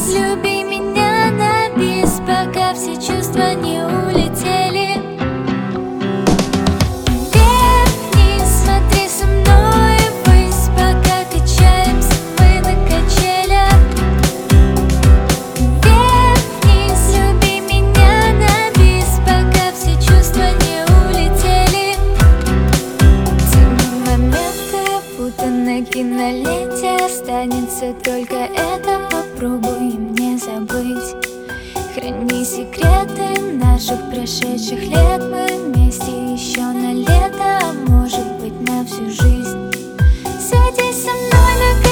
Люби меня на бис, пока все чувства не улетели. Вверх-вниз, смотри со мной ввысь, пока качаемся мы на качелях. Вверх-вниз, люби меня на бис, пока все чувства не улетели. Цени моменты, будто на киноленте останется только это. Попробуй не забыть. Храни секреты наших прошедших лет. Мы вместе еще на лето, а может быть на всю жизнь. Садись со мной на